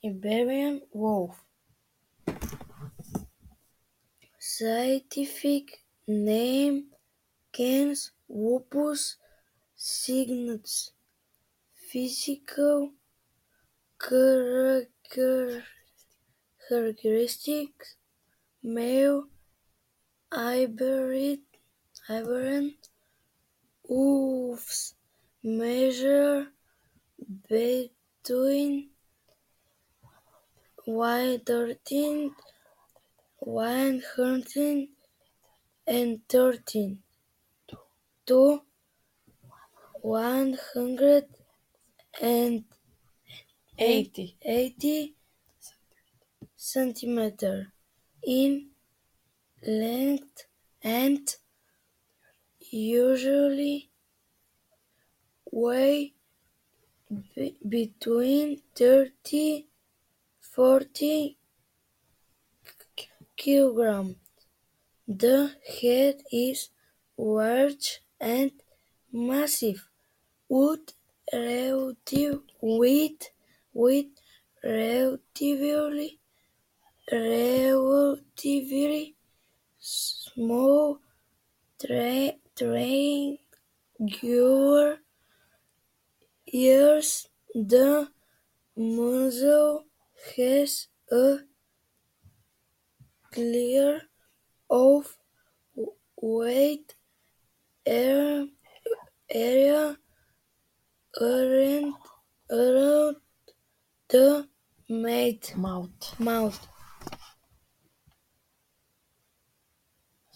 Iberian wolf. Scientific name Canis lupus cygnus. Physical characteristics: male, Iberian wolves measure between 113 113 to 180 centimeters in length and usually weigh between 30–40 kilograms. The head is large and massive, with relatively small triangular ears. The muzzle has a clear off-white area around the mouth.